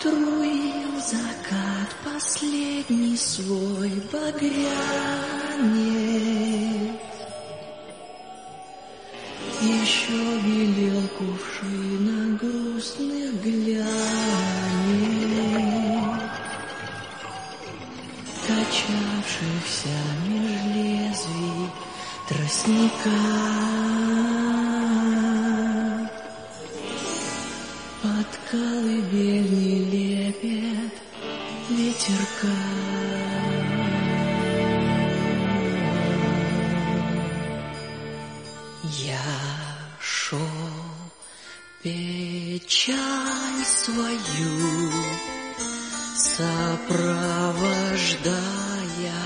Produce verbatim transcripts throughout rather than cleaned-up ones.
Струил закат последний свой багрянец. Еще белел кувшина грустных глянец, качавшихся меж лезвий тростника. Под колыбельный лепет ветерка. Я шел печаль свою сопровождая,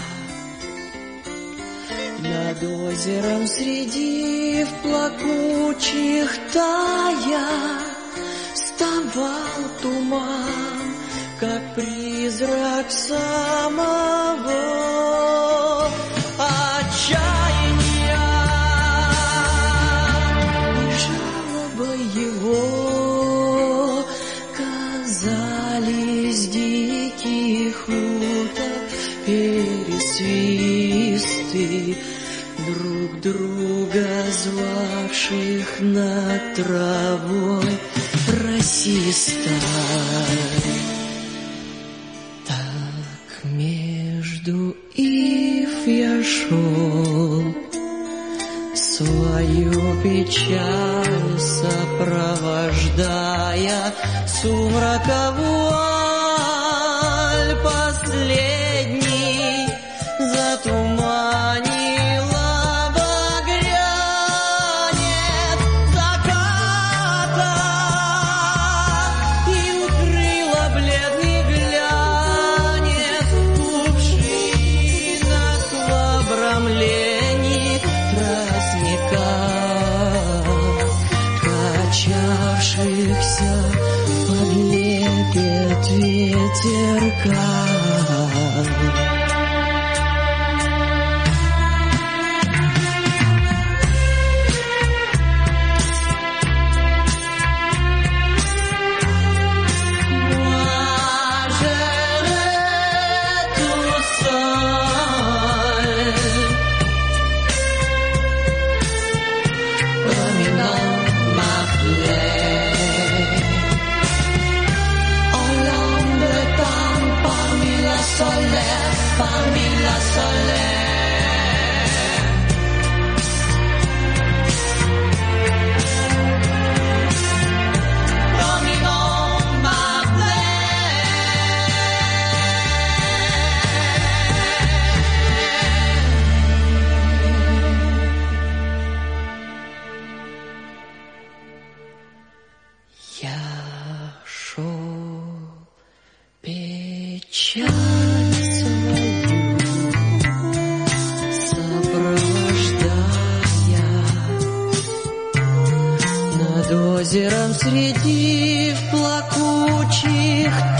над озером среди в плакучих тая вставал туман, как призрак самого отчаяния. И жалоба его казались диких уток пересвисты, друг друга звавших над травой расиста. Так между ив я шел, свою печаль сопровождая, сумрака вуаль последний затуманила багрянец заката и укрыла бледный глянец кувшина к обрамлении тростника, качавшихся под лепет ветерка. Parmi la solaire, promenons ma plaie. Я шел печаль озером среди в плакучих